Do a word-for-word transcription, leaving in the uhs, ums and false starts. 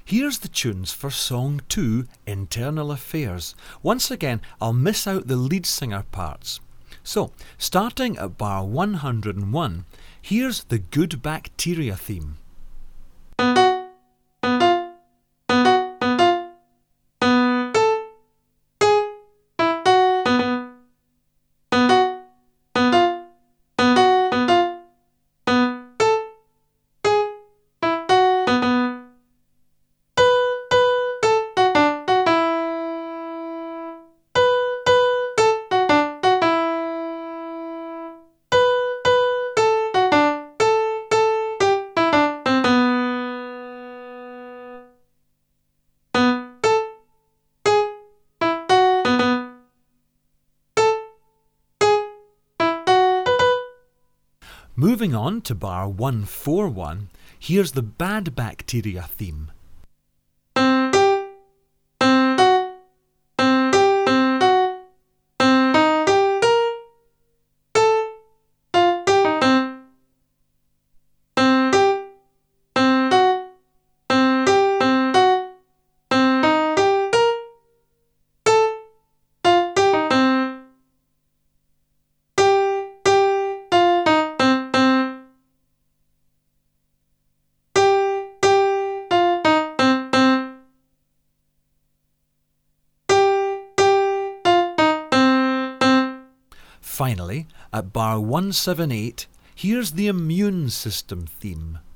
Here's the tunes for Song two, Internal Affairs. Once again, I'll miss out the lead singer parts. So, starting at bar one hundred and one, here's the Good Bacteria theme. Moving on to bar one forty-one, here's the Bad Bacteria theme. Finally, at bar one seventy-eight, here's the Immune System theme.